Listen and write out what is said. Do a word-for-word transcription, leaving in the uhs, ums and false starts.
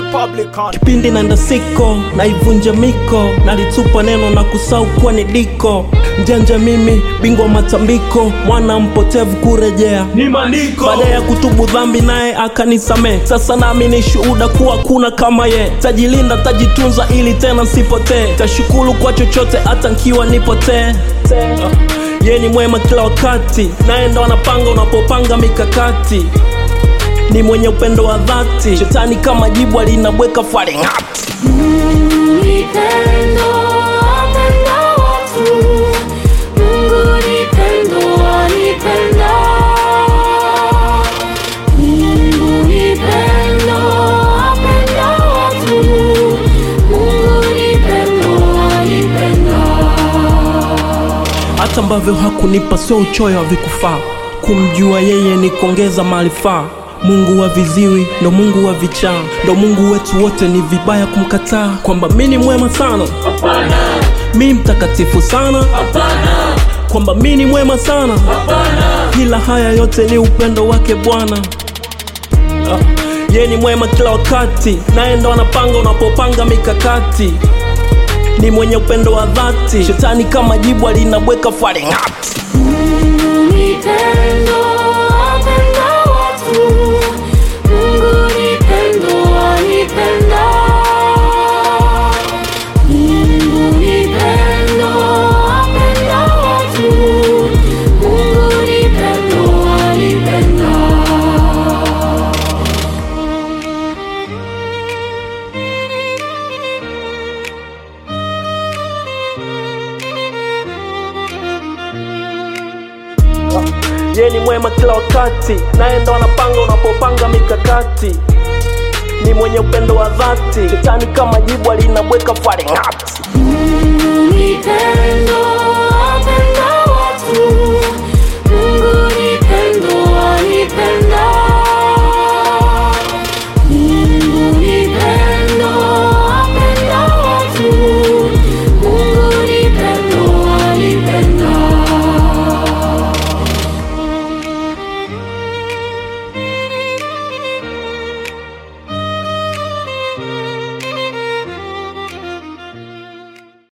Kipindi naenda siko, naivunja miko, nalitupa neno na kusau kuwa ni diko. Mjanja mimi, bingwa matambiko, mwana mpotevu kurejea ni maniko. Baada ya kutubu dhambi naye akanisamee, sasa nami ni shuhuda kuwa kuna kama ye. Tajilinda, tajitunza ili tena sipotee, tashukuru kwa chochote hata nkiwa nipotee. uh, Ye ni mwema kila wakati, naye ndo anapanga unapopanga mikakati. Ni mwenye upendo wa dhati, shetani kama jibu alinabweka faringati. Mungu ni pendo, apenda watu. Mungu ni pendo, anipenda. Mungu ni pendo, apenda watu. Mungu ni pendo, anipenda. Hata ambavyo hakunipa sio uchoyo havikufaa, kumjua yeye ni kuongeza maarifa. Mungu wa viziwi ndo Mungu wa vichaa, ndo Mungu wetu wote, ni vibaya kumkataa. Kwamba mimi ni mwema sana, hapana. Mimi mtakatifu sana, hapana. Kwamba mimi ni mwema sana, hapana. Ila haya yote ni upendo wake Bwana. uh, Ye ni mwema kila wakati, naye ndo anapanga unapopanga mikakati. Ni mwenye upendo wa dhati, shetani kama jibu alinabweka faringati. Mungu ni pendo, apenda watu. Mungu ni pendo, anipenda. Mungu ni pendo, apenda watu. Mungu ni pendo, anipenda. Ye ni mwema kila wakati, naye ndo anapanga unapopanga mikakati. Ni mwenye upendo wa dhati, shetani kama jibu alinabweka faringati. Mungu ni pendo.